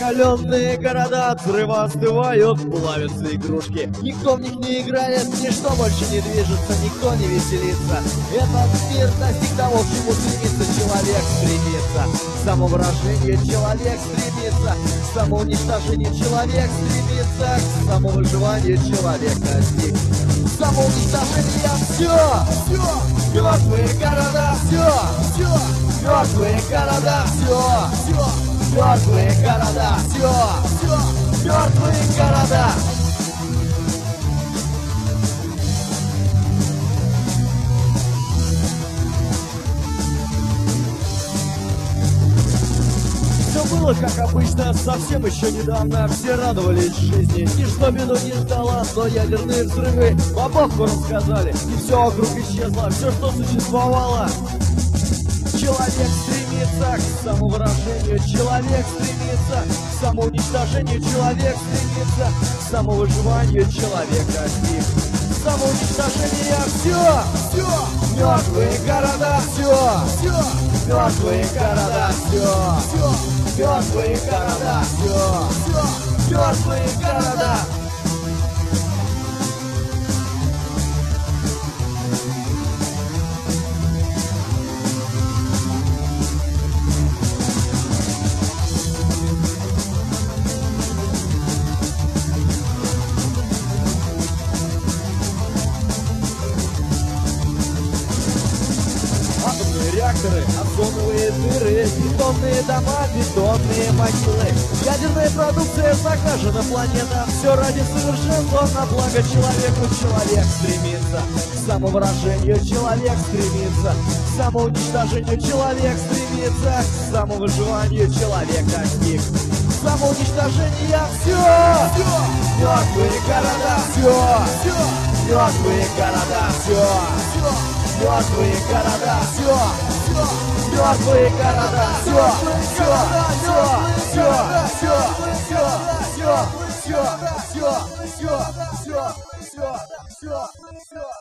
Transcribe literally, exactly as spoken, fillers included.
Раскаленные города взрыва остывают, плавятся игрушки. Никто в них не играет, ничто больше не движется, никто не веселится. Этот мир достиг того, к чему стремится человек, стремится. К самовыражению человек стремится, к самоуничтожению человек стремится, к самовыживанию человек достиг. Самоуничтожение все, все, мертвые города, все, все, мертвые города, все, все, мертвые города, все, все, мертвые города. Было как обычно, совсем еще недавно все радовались жизни. Ничто беду не ждало, но ядерные взрывы в обоху рассказали. И все вокруг исчезло, все, что существовало. Человек стремится к самовыражению, человек стремится к самоуничтожению, человек стремится к самовыживанию, человек достиг самоуничтожения. Все, все, мертвые города, все, все, мертвые города, все, все, мертвые города, все, все, мертвые города. Реакторы, озоновые дыры, бетонные дома, бетонные могилы. Ядерная продукция загажена планета. Все ради совершенства на благо человеку. Человек стремится к самовыражению, человек стремится к самоуничтожению, человек стремится к самовыживанию, человек достиг самоуничтожения. Все, все, мертвые города, все, все, мертвые города, все, все. Мертвые города, все, все, мертвые города, все, все, все, все, все, все, все, все, все, все, все, все, все, все.